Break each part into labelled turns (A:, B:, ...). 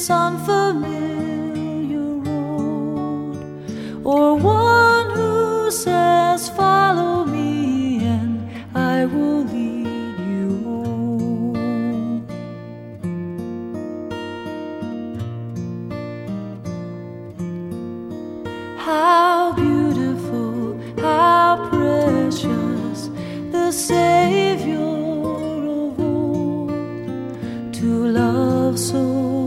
A: this unfamiliar road, or one who says, "Follow me and I will lead you home." How beautiful, how precious, the Savior of old, to love so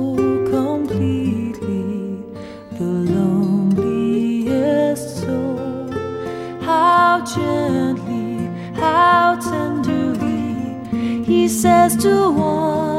A: completely the loneliest soul. How gently, how tenderly he says to one